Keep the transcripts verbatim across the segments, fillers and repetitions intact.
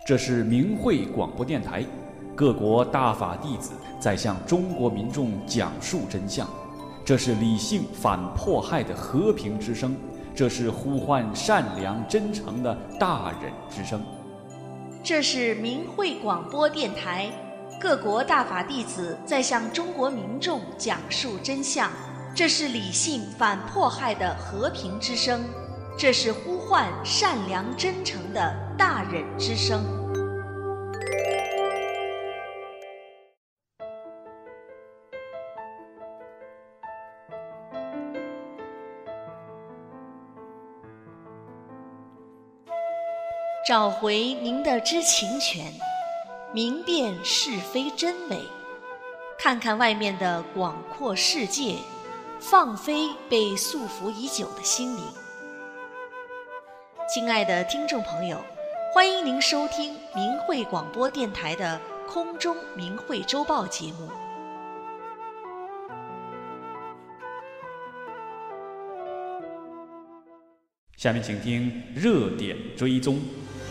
这是明慧广播电台，各国大法弟子在向中国民众讲述真相。这是理性反迫害的和平之声，这是呼唤善良真诚的大忍之声。 这是明慧广播电台，各国大法弟子在向中国民众讲述真相。这是理性反迫害的和平之声，这是呼唤善良真诚的大忍之声。找回您的知情权，明辨是非真伪，看看外面的广阔世界，放飞被束缚已久的心灵。亲爱的听众朋友，欢迎您收听明慧广播电台的空中明慧周报节目。 下面请听热点追踪。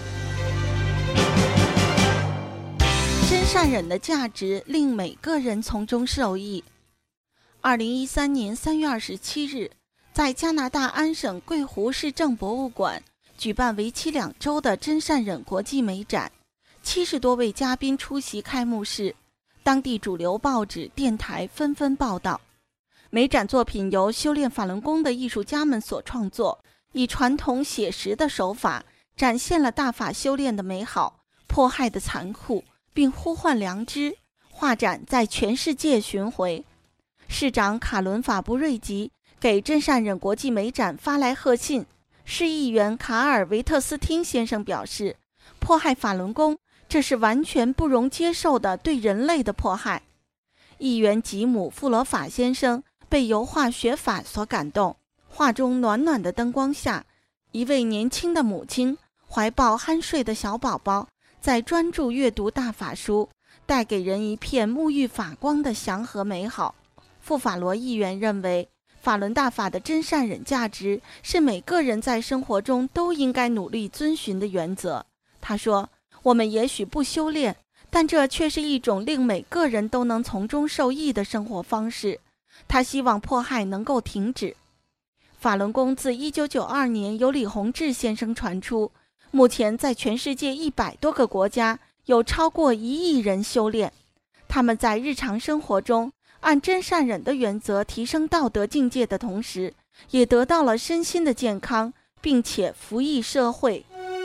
真善忍的价值令每个人从中受益。二零一三年三月二十七日，在加拿大安省桂湖市政博物馆举办为期两周的真善忍国际美展，七十多位嘉宾出席开幕式，当地主流报纸、电台纷纷报道。美展作品由修炼法轮功的艺术家们所创作，以传统写实的手法展现了大法修炼的美好、迫害的残酷，并呼唤良知。画展在全世界巡回。市长卡伦法布瑞吉给真善忍国际美展发来贺信。市议员卡尔维特斯汀先生表示，迫害法轮功，这是完全不容接受的对人类的迫害。议员吉姆·富罗法先生被油画学法所感动，画中暖暖的灯光下，一位年轻的母亲怀抱酣睡的小宝宝，在专注阅读大法书，带给人一片沐浴法光的祥和美好。富法罗议员认为，法轮大法的真善忍价值是每个人在生活中都应该努力遵循的原则。他说，我们也许不修炼，但这却是一种令每个人都能从中受益的生活方式。他希望迫害能够停止。法轮功自一九九二年由李洪志先生传出，目前在全世界一百多个国家有超过一亿人修炼。他们在日常生活中按真善忍的原则提升道德境界的同时，也得到了身心的健康，并且服役社会。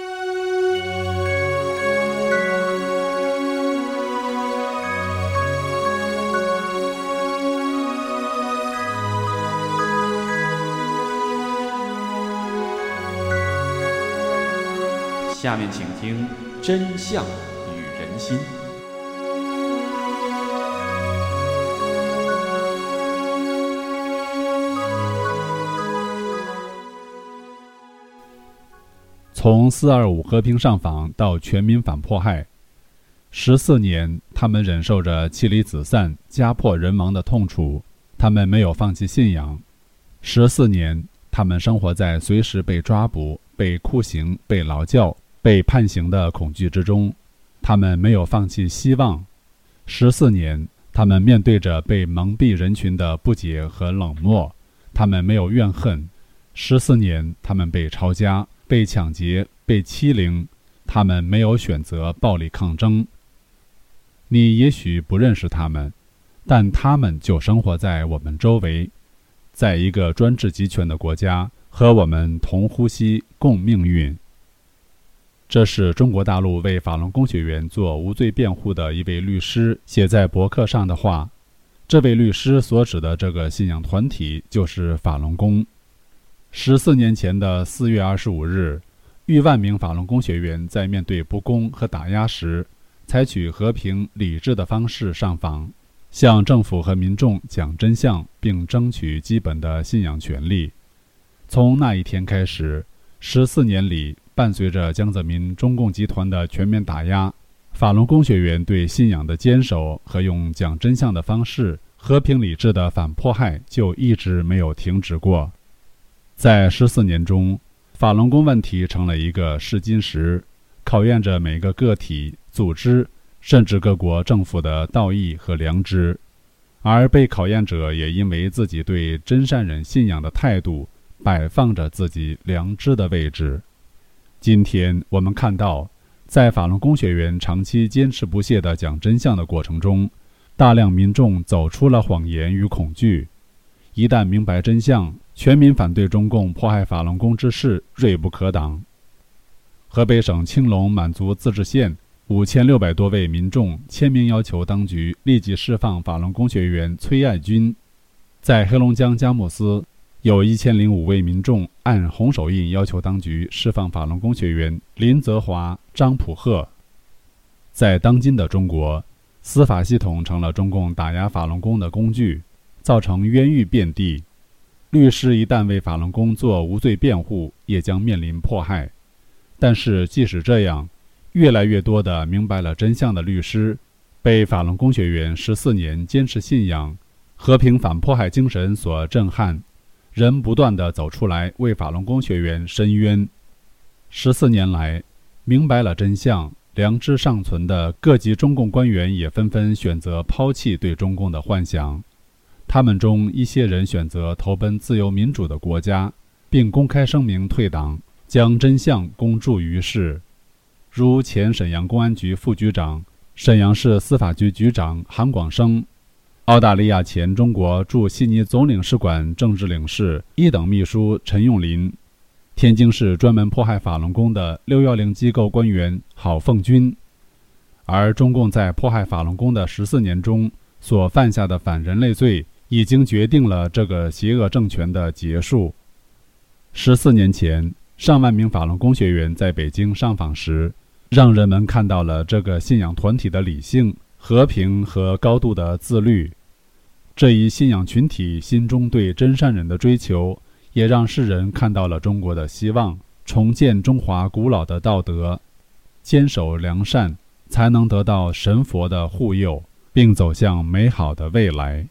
下面请听真相与人心。 从四二五和平上访到全民反迫害，十四年，他们忍受着妻离子散、家破人亡的痛楚，他们没有放弃信仰。十四年，他们生活在随时被抓捕、被酷刑、被劳教、被判刑的恐惧之中，他们没有放弃希望。十四年，他们面对着被蒙蔽人群的不解和冷漠，他们没有怨恨。十四年，他们被抄家、被抢劫、被欺凌，他们没有选择暴力抗争。你也许不认识他们，但他们就生活在我们周围，在一个专制集权的国家，和我们同呼吸共命运。这是中国大陆为法轮功学员做无罪辩护的一位律师写在博客上的话。这位律师所指的这个信仰团体就是法轮功。十四年前的四月二十五日，逾万名法轮功学员在面对不公和打压时，采取和平理智的方式上访，向政府和民众讲真相，并争取基本的信仰权利。从那一天开始，十四年里，伴随着江泽民中共集团的全面打压，法轮功学员对信仰的坚守和用讲真相的方式和平理智的反迫害就一直没有停止过。在十四年中，法轮功问题成了一个试金石， 考验着每个个体、组织甚至各国政府的道义和良知，而被考验者也因为自己对真善忍信仰的态度摆放着自己良知的位置。今天我们看到，在法轮功学员长期坚持不懈地讲真相的过程中，大量民众走出了谎言与恐惧。一旦明白真相，全民反对中共迫害法轮功之势锐不可挡。河北省青龙满族自治县五千六百多位民众签名要求当局立即释放法轮功学员崔爱军。在黑龙江佳木斯，有一千零五位民众按红手印要求当局释放法轮功学员林泽华、张普鹤。在当今的中国，司法系统成了中共打压法轮功的工具，造成冤狱遍地。律师一旦为法轮功做无罪辩护，也将面临迫害。但是即使这样，越来越多的明白了真相的律师，被法轮功学员十四年坚持信仰、和平反迫害精神所震撼，人不断地走出来为法轮功学员申冤。十四年来，明白了真相、良知尚存的各级中共官员也纷纷选择抛弃对中共的幻想。他们中一些人选择投奔自由民主的国家，并公开声明退党，将真相公诸于世。如前沈阳公安局副局长、沈阳市司法局局长韩广生，澳大利亚前中国驻悉尼总领事馆政治领事一等秘书陈永林，天津市专门迫害法轮功的六一零机构官员郝凤军。而中共在迫害法轮功的十四年中所犯下的反人类罪，已经决定了这个邪恶政权的结束。十四年前，上万名法轮功学员在北京上访时，让人们看到了这个信仰团体的理性、和平和高度的自律。这一信仰群体心中对真善忍的追求，也让世人看到了中国的希望，重建中华古老的道德，坚守良善，才能得到神佛的护佑，并走向美好的未来。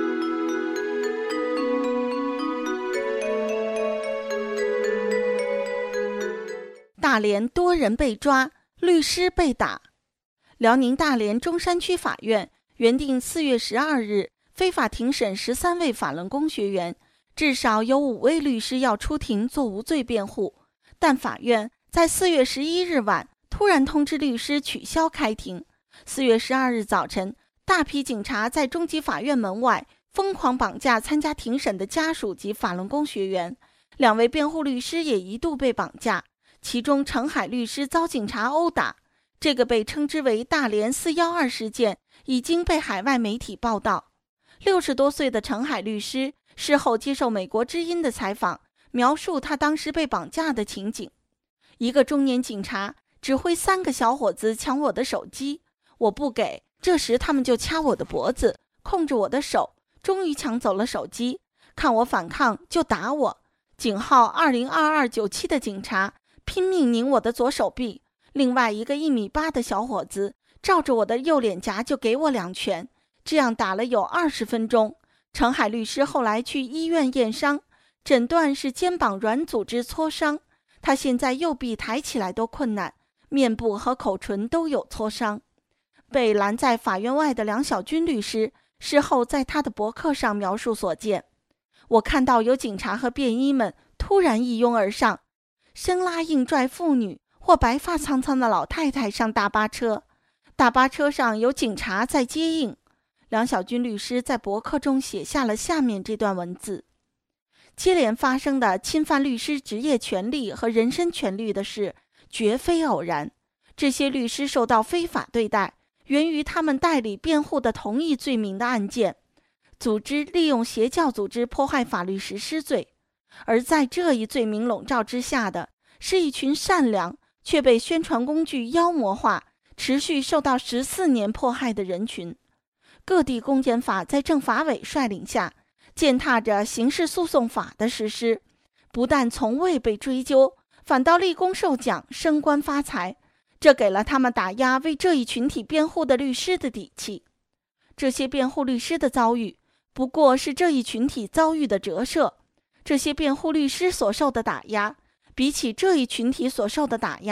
大连多人被抓，律师被打。辽宁大连中山区法院原定四月十二日非法庭审十三位法轮功学员，至少有五位律师要出庭做无罪辩护，但法院在四月十一日晚突然通知律师取消开庭。四月十二日早晨，大批警察在中级法院门外疯狂绑架参加庭审的家属及法轮功学员，两位辩护律师也一度被绑架。其中程海律师遭警察殴打，这个被称之为大连四一二事件已经被海外媒体报道。六十多岁的程海律师事后接受美国之音的采访，描述他当时被绑架的情景。一个中年警察指挥三个小伙子抢我的手机，我不给，这时他们就掐我的脖子，控制我的手，终于抢走了手机，看我反抗就打我。警号二零二二九七的警察拼命拧我的左手臂，另外一个一米八的小伙子照着我的右脸颊就给我两拳，这样打了有二十分钟。程海律师后来去医院验伤，诊断是肩膀软组织挫伤，他现在右臂抬起来都困难，面部和口唇都有挫伤。被拦在法院外的梁小军律师事后在他的博客上描述所见：我看到有警察和便衣们突然一拥而上，生拉硬拽妇女或白发苍苍的老太太上大巴车，大巴车上有警察在接应。梁小军律师在博客中写下了下面这段文字：接连发生的侵犯律师职业权利和人身权利的事绝非偶然，这些律师受到非法对待，源于他们代理辩护的同一罪名的案件，组织利用邪教组织迫害法律实施罪。而在这一罪名笼罩之下的是一群善良却被宣传工具妖魔化、持续受到十四年迫害的人群。各地公检法在政法委率领下，践踏着刑事诉讼法的实施，不但从未被追究，反倒立功受奖、升官发财，这给了他们打压为这一群体辩护的律师的底气。这些辩护律师的遭遇不过是这一群体遭遇的折射，这些辩护律师所受的打压比起这一群体所受的打压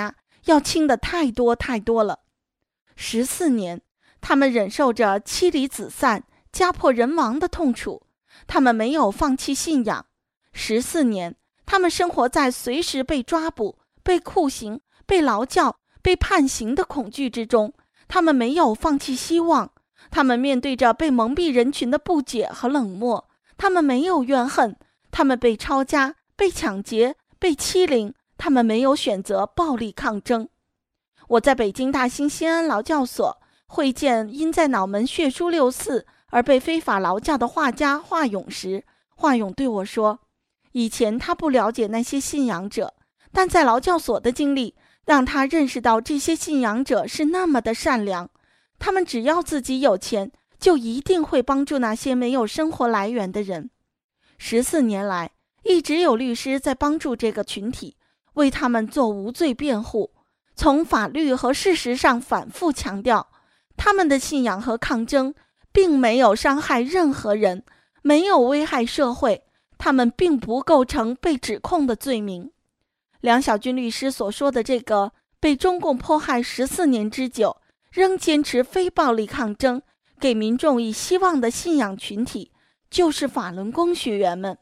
要轻的太多太多了。十四年，他们忍受着妻离子散、家破人亡的痛楚，他们没有放弃信仰。十四年，他们生活在随时被抓捕、被酷刑、被劳教、被判刑的恐惧之中，他们没有放弃希望。他们面对着被蒙蔽人群的不解和冷漠，他们没有怨恨。他们被抄家、被抢劫、被欺凌，他们没有选择暴力抗争。我在北京大兴西安劳教所会见因在脑门血书六四而被非法劳教的画家华勇时，华勇对我说，以前他不了解那些信仰者，但在劳教所的经历让他认识到这些信仰者是那么的善良，他们只要自己有钱，就一定会帮助那些没有生活来源的人。十四年来，一直有律师在帮助这个群体，为他们做无罪辩护，从法律和事实上反复强调，他们的信仰和抗争并没有伤害任何人，没有危害社会，他们并不构成被指控的罪名。梁小军律师所说的这个被中共迫害十四年之久，仍坚持非暴力抗争，给民众以希望的信仰群体，就是法轮功学员们。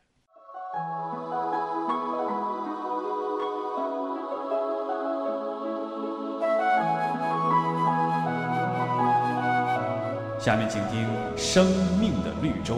下面请听《生命的绿洲》。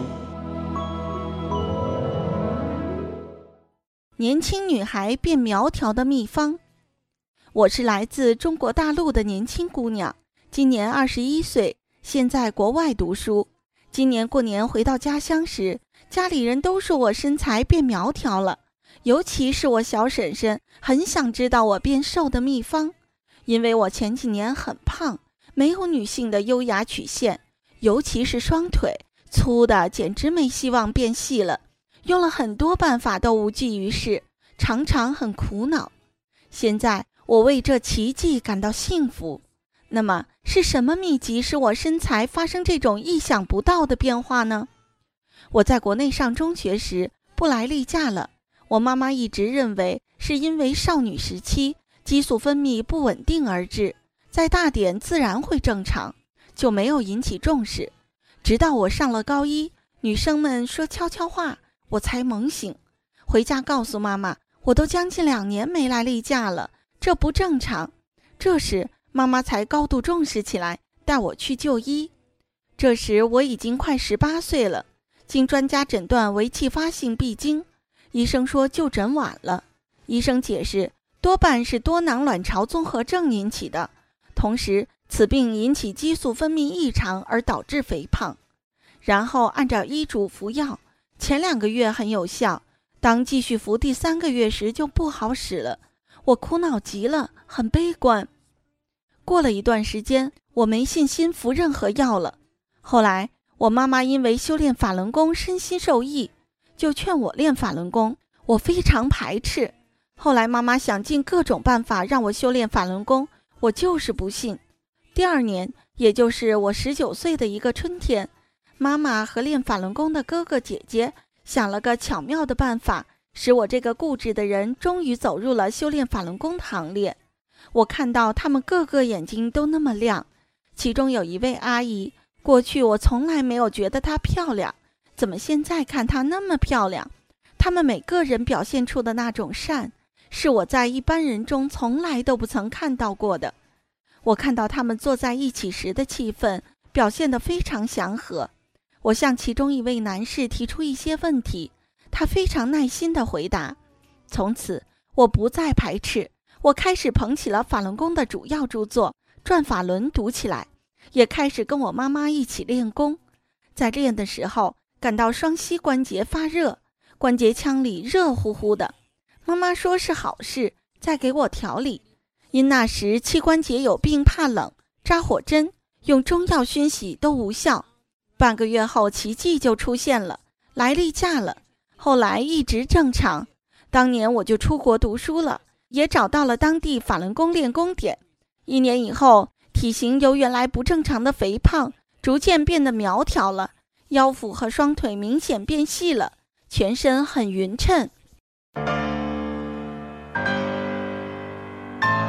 年轻女孩变苗条的秘方。我是来自中国大陆的年轻姑娘，今年二十一岁，现在国外读书。今年过年回到家乡时，家里人都说我身材变苗条了，尤其是我小婶婶很想知道我变瘦的秘方，因为我前几年很胖，没有女性的优雅曲线，尤其是双腿粗的简直没希望变细了，用了很多办法都无济于事，常常很苦恼。现在我为这奇迹感到幸福。那么是什么秘籍使我身材发生这种意想不到的变化呢？我在国内上中学时不来例假了，我妈妈一直认为是因为少女时期激素分泌不稳定而致，在大点自然会正常，就没有引起重视。直到我上了高一，女生们说悄悄话，我才猛醒，回家告诉妈妈，我都将近两年没来例假了，这不正常。这时妈妈才高度重视起来，带我去就医。这时我已经快十八岁了，经专家诊断为继发性闭经，医生说就诊晚了。医生解释，多半是多囊卵巢综合症引起的，同时此病引起激素分泌异常而导致肥胖。然后按照医嘱服药，前两个月很有效，当继续服第三个月时就不好使了。我苦恼极了，很悲观。过了一段时间，我没信心服任何药了。后来我妈妈因为修炼法轮功身心受益，就劝我练法轮功，我非常排斥。后来妈妈想尽各种办法让我修炼法轮功，我就是不信。第二年，也就是我十九岁的一个春天，妈妈和练法轮功的哥哥姐姐想了个巧妙的办法，使我这个固执的人终于走入了修炼法轮功的行列。我看到他们个个眼睛都那么亮，其中有一位阿姨，过去我从来没有觉得她漂亮，怎么现在看她那么漂亮？他们每个人表现出的那种善，是我在一般人中从来都不曾看到过的。我看到他们坐在一起时的气氛表现得非常祥和。我向其中一位男士提出一些问题，他非常耐心地回答。从此我不再排斥，我开始捧起了法轮功的主要著作《转法轮》读起来，也开始跟我妈妈一起练功。在练的时候感到双膝关节发热，关节腔里热乎乎的，妈妈说是好事，在给我调理。因那时膝关节有病怕冷，扎火针用中药熏洗都无效，半个月后奇迹就出现了，来例假了，后来一直正常。当年我就出国读书了，也找到了当地法轮功练功点。一年以后，体型由原来不正常的肥胖逐渐变得苗条了，腰腹和双腿明显变细了，全身很匀称。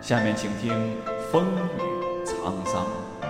下面请听风雨沧桑。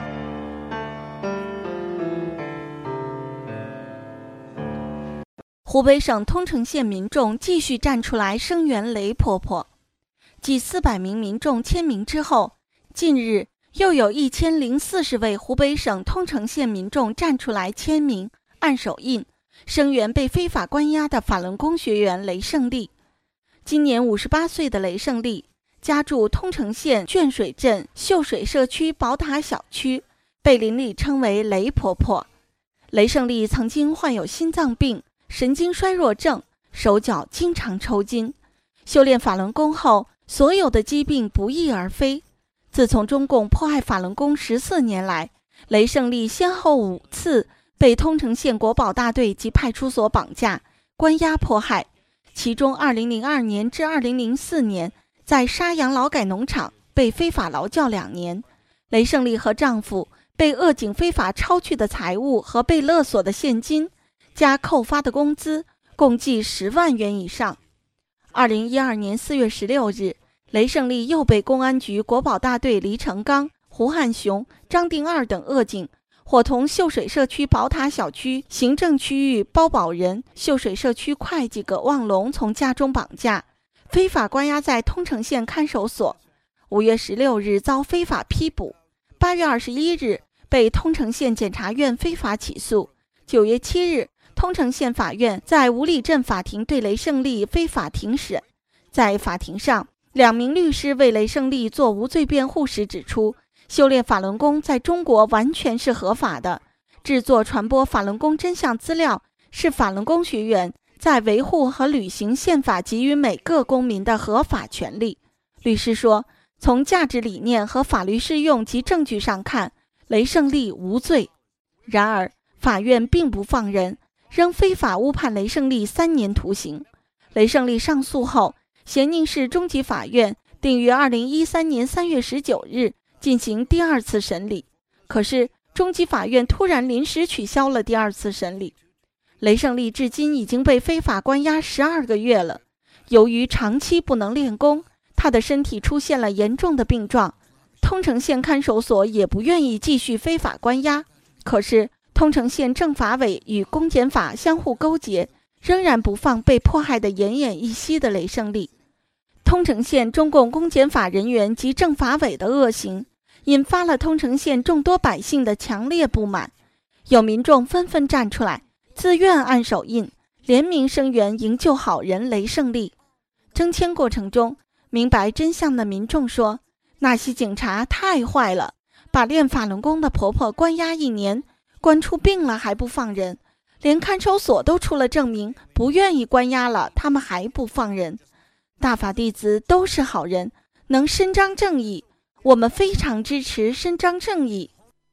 湖北省通城县民众继续站出来声援雷婆婆。继四百名民众签名之后，近日又有一千零四十位湖北省通城县民众站出来签名、按手印，声援被非法关押的法轮功学员雷胜利。今年五十八岁的雷胜利家住通城县圈水镇秀水社区宝塔小区，被邻里称为雷婆婆。雷胜利曾经患有心脏病、神经衰弱症，手脚经常抽筋。修炼法轮功后，所有的疾病不翼而飞。自从中共迫害法轮功十四年来，雷胜利先后五次被通城县国保大队及派出所绑架、关押迫害。其中二零零二年至二零零四年在沙洋劳改农场被非法劳教两年，雷胜利和丈夫被恶警非法抄去的财物和被勒索的现金加扣发的工资共计十万元以上。二零一二年四月十六日，雷胜利又被公安局国保大队黎成刚、胡汉雄、张定二等恶警伙同秀水社区宝塔小区行政区域包保人、秀水社区会计葛望龙从家中绑架，非法关押在通城县看守所。五月十六日遭非法批捕，八月二十一日被通城县检察院非法起诉。九月七日，通城县法院在五里镇法庭对雷胜利非法庭审。在法庭上，两名律师为雷胜利做无罪辩护时指出，修炼法轮功在中国完全是合法的，制作传播法轮功真相资料是法轮功学员在维护和履行宪法给予每个公民的合法权利。律师说，从价值理念和法律适用及证据上看，雷胜利无罪。然而法院并不放人，仍非法误判雷胜利三年徒刑。雷胜利上诉后，咸宁市中级法院定于二零一三年三月十九日进行第二次审理，可是中级法院突然临时取消了第二次审理。雷胜利至今已经被非法关押十二个月了，由于长期不能练功，他的身体出现了严重的病状，通城县看守所也不愿意继续非法关押。可是通城县政法委与公检法相互勾结，仍然不放被迫害得奄奄一息的雷胜利。通城县中共公检法人员及政法委的恶行，引发了通城县众多百姓的强烈不满。有民众纷纷站出来，自愿按手印，联名声援营救好人雷胜利。征签过程中，明白真相的民众说，那些警察太坏了，把练法轮功的婆婆关押一年，关出病了还不放人，连看守所都出了证明，不愿意关押了，他们还不放人。大法弟子都是好人，能伸张正义，我们非常支持伸张正义。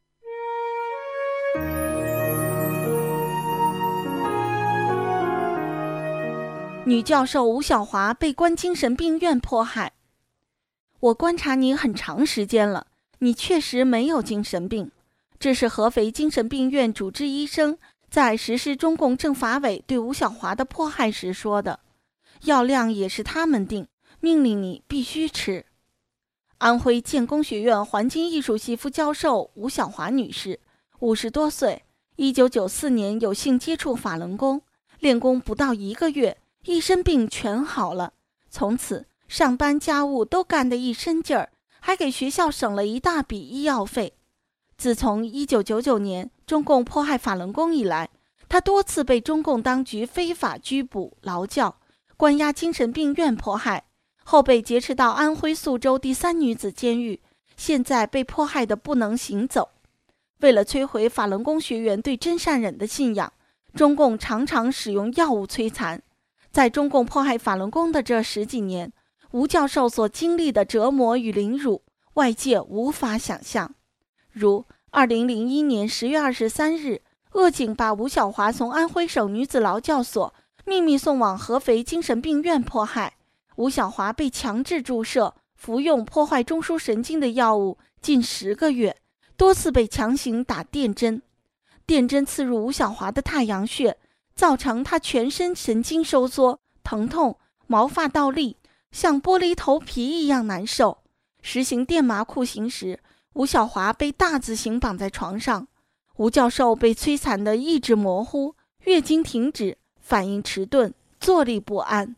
女教授吴晓华被关精神病院迫害。我观察你很长时间了，你确实没有精神病。这是合肥精神病院主治医生在实施中共政法委对吴晓华的迫害时说的，药量也是他们定，命令你必须吃。安徽建工学院环境艺术系副教授吴晓华女士，五十多岁，一九九四年有幸接触法轮功，练功不到一个月，一身病全好了，从此上班家务都干得一身劲儿，还给学校省了一大笔医药费。自从一九九九年中共迫害法轮功以来，他多次被中共当局非法拘捕、劳教、关押精神病院迫害，后被劫持到安徽宿州第三女子监狱，现在被迫害得不能行走。为了摧毁法轮功学员对真善忍的信仰，中共常常使用药物摧残。在中共迫害法轮功的这十几年，吴教授所经历的折磨与凌辱，外界无法想象。如二零零一年十月二十三日，恶警把吴晓华从安徽省女子劳教所秘密送往合肥精神病院迫害，吴晓华被强制注射服用破坏中枢神经的药物近十个月，多次被强行打电针，电针刺入吴晓华的太阳穴，造成他全身神经收缩、疼痛、毛发倒立，像剥离头皮一样难受。 实行电麻酷刑时，吴小华被大字刑绑在床上，吴教授被摧残的意识模糊，月经停止，反应迟钝，坐立不安。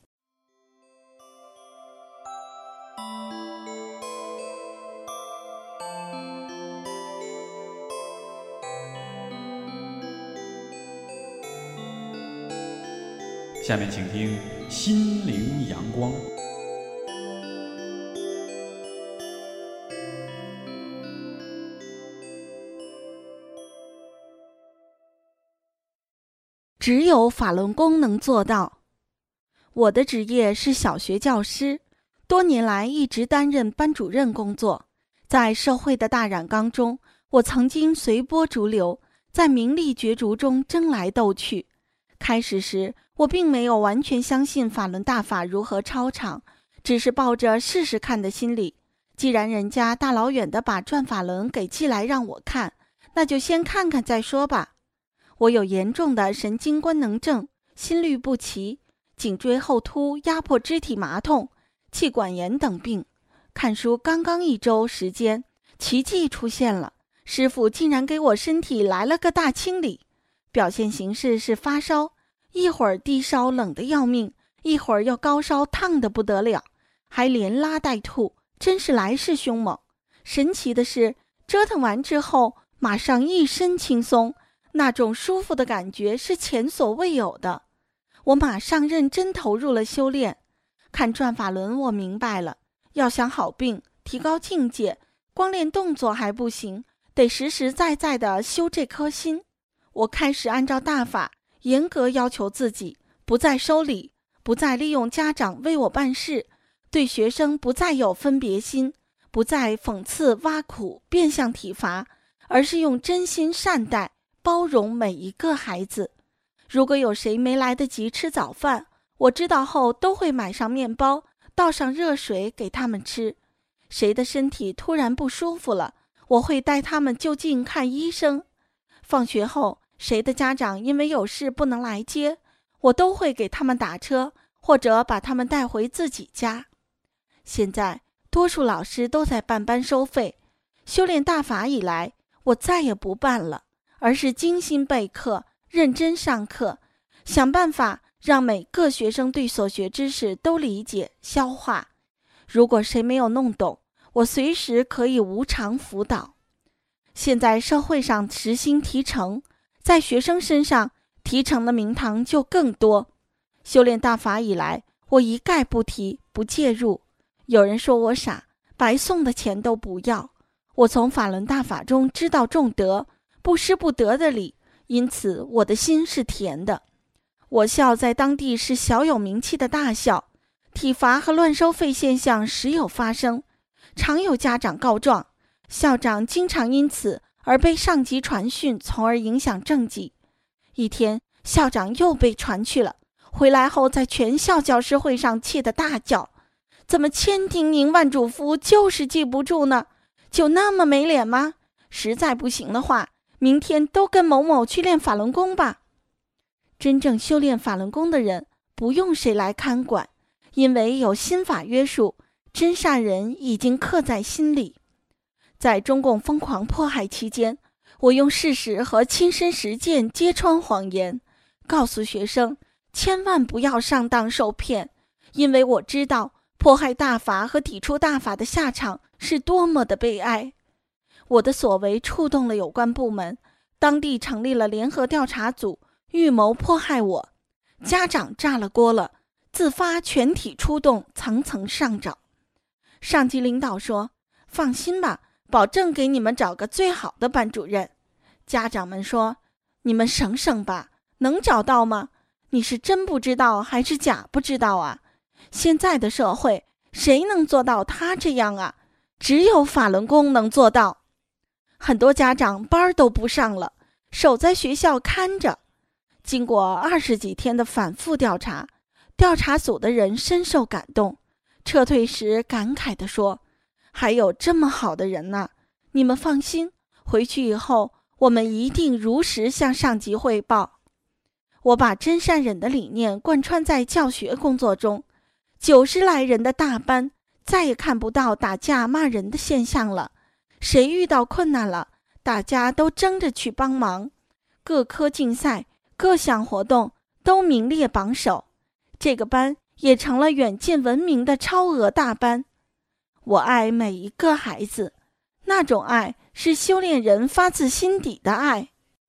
下面请听《心灵阳光》。 只有法轮功能做到。我的职业是小学教师，多年来一直担任班主任工作。在社会的大染缸中，我曾经随波逐流，在名利角逐中争来斗去。开始时，我并没有完全相信法轮大法如何超常，只是抱着试试看的心理。既然人家大老远的把转法轮给寄来让我看，那就先看看再说吧。我有严重的神经官能症、心律不齐、颈椎后凸、压迫肢体麻痛、气管炎等病。看书刚刚一周时间，奇迹出现了，师父竟然给我身体来了个大清理。表现形式是发烧，一会儿低烧冷得要命，一会儿又高烧烫得不得了，还连拉带吐，真是来势凶猛。神奇的是，折腾完之后马上一身轻松，那种舒服的感觉是前所未有的。我马上认真投入了修炼。看转法轮我明白了，要想好病，提高境界，光练动作还不行，得实实在在地修这颗心。我开始按照大法严格要求自己，不再收礼，不再利用家长为我办事，对学生不再有分别心，不再讽刺挖苦变相体罚，而是用真心善待包容每一个孩子。如果有谁没来得及吃早饭，我知道后都会买上面包，倒上热水给他们吃。谁的身体突然不舒服了，我会带他们就近看医生。放学后，谁的家长因为有事不能来接，我都会给他们打车，或者把他们带回自己家。现在多数老师都在办班收费，修炼大法以来，我再也不办了，而是精心备课，认真上课，想办法让每个学生对所学知识都理解消化。如果谁没有弄懂，我随时可以无偿辅导。现在社会上实行提成，在学生身上提成的名堂就更多。修炼大法以来，我一概不提，不介入。有人说我傻，白送的钱都不要。我从法轮大法中知道重德，不失不得的理，因此我的心是甜的。我校在当地是小有名气的大校，体罚和乱收费现象时有发生，常有家长告状，校长经常因此而被上级传讯，从而影响政绩。一天，校长又被传去了，回来后在全校教师会上气得大叫：怎么千叮咛万嘱咐就是记不住呢？就那么没脸吗？实在不行的话，明天都跟某某去练法轮功吧。真正修炼法轮功的人，不用谁来看管，因为有心法约束，真善人已经刻在心里。在中共疯狂迫害期间，我用事实和亲身实践揭穿谎言，告诉学生千万不要上当受骗，因为我知道迫害大法和抵触大法的下场是多么的悲哀。我的所为触动了有关部门，当地成立了联合调查组，预谋迫害我。家长炸了锅了，自发全体出动，层层上找。上级领导说：放心吧，保证给你们找个最好的班主任。家长们说：你们省省吧，能找到吗？你是真不知道还是假不知道啊？现在的社会，谁能做到他这样啊？只有法轮功能做到。很多家长班都不上了，守在学校看着。经过二十几天的反复调查，调查组的人深受感动，撤退时感慨地说：还有这么好的人呢，你们放心，回去以后我们一定如实向上级汇报。我把真善忍的理念贯穿在教学工作中，九十来人的大班， 再也看不到打架骂人的现象了。谁遇到困难了，大家都争着去帮忙，各科竞赛、各项活动都名列榜首。这个班也成了远近闻名的超额大班。我爱每一个孩子，那种爱是修炼人发自心底的爱。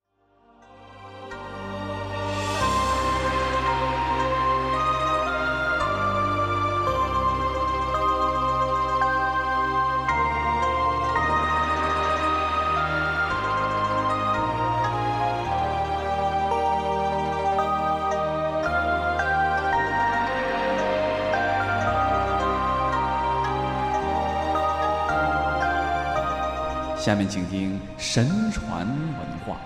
下面请听神传文化。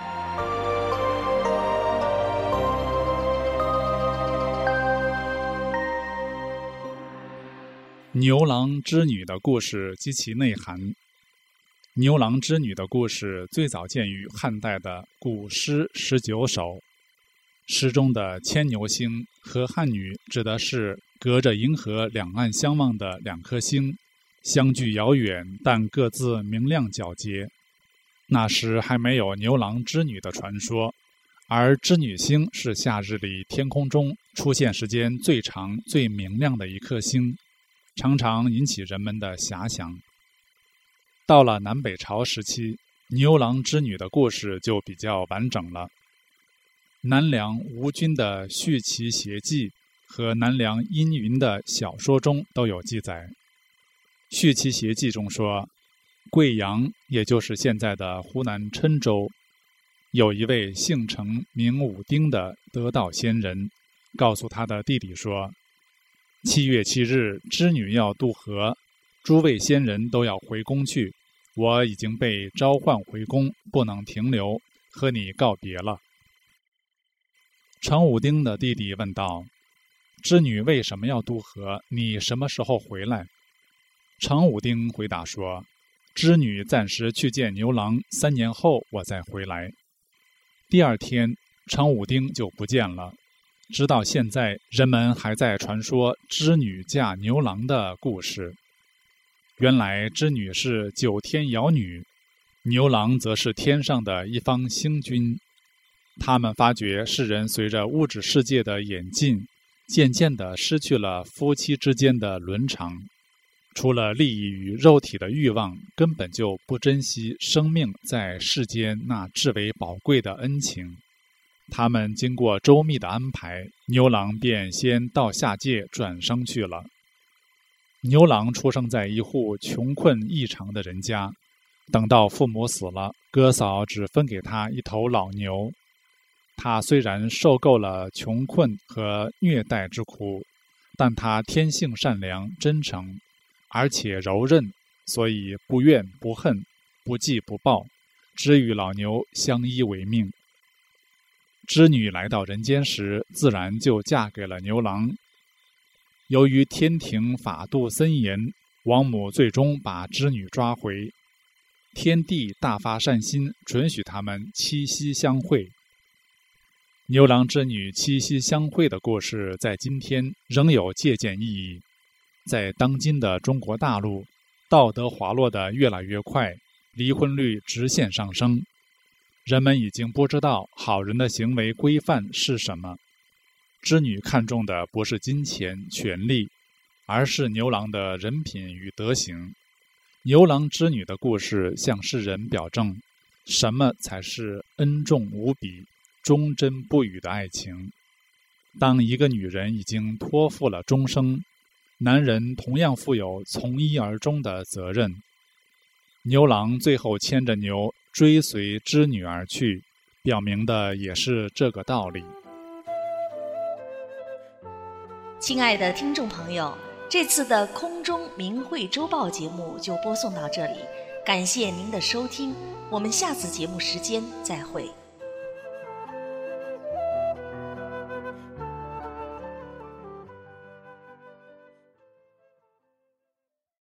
牛郎织女的故事及其内涵。牛郎织女的故事最早见于汉代的古诗十九首，诗中的牵牛星和汉女指的是隔着银河两岸相望的两颗星，相距遥远，但各自明亮皎洁。那时还没有牛郎织女的传说，而织女星是夏日里天空中出现时间最长、最明亮的一颗星，常常引起人们的遐想。到了南北朝时期，牛郎织女的故事就比较完整了。南梁吴军的《续其邪记》和南梁殷云的小说中都有记载。《续其邪记》中说，贵阳，也就是现在的湖南郴州，有一位姓程名武丁的得道仙人，告诉他的弟弟说，七月七日织女要渡河，诸位仙人都要回宫去，我已经被召唤回宫，不能停留，和你告别了。程武丁的弟弟问道，织女为什么要渡河？你什么时候回来？程武丁回答说，织女暂时去见牛郎，三年后我再回来。第二天，程武丁就不见了。直到现在，人们还在传说织女嫁牛郎的故事。原来织女是九天瑶女，牛郎则是天上的一方星君。他们发觉世人随着物质世界的演进，渐渐地失去了夫妻之间的伦常，除了利益与肉体的欲望，根本就不珍惜生命在世间那至为宝贵的恩情。他们经过周密的安排，牛郎便先到下界转生去了。牛郎出生在一户穷困异常的人家，等到父母死了，哥嫂只分给他一头老牛。他虽然受够了穷困和虐待之苦，但他天性善良真诚，而且柔韧，所以不怨不恨，不记不报，只与老牛相依为命。织女来到人间时，自然就嫁给了牛郎。由于天庭法度森严，王母最终把织女抓回。天帝大发善心，准许他们七夕相会。牛郎织女七夕相会的故事在今天仍有借鉴意义。在当今的中国大陆，道德滑落得越来越快，离婚率直线上升。人们已经不知道好人的行为规范是什么。织女看重的不是金钱、权力，而是牛郎的人品与德行。牛郎织女的故事向世人表证，什么才是恩重无比、忠贞不渝的爱情。当一个女人已经托付了终生，男人同样负有从一而终的责任。牛郎最后牵着牛追随织女而去，表明的也是这个道理。 亲爱的听众朋友，这次的空中明慧周报节目就播送到这里，感谢您的收听，我们下次节目时间再会。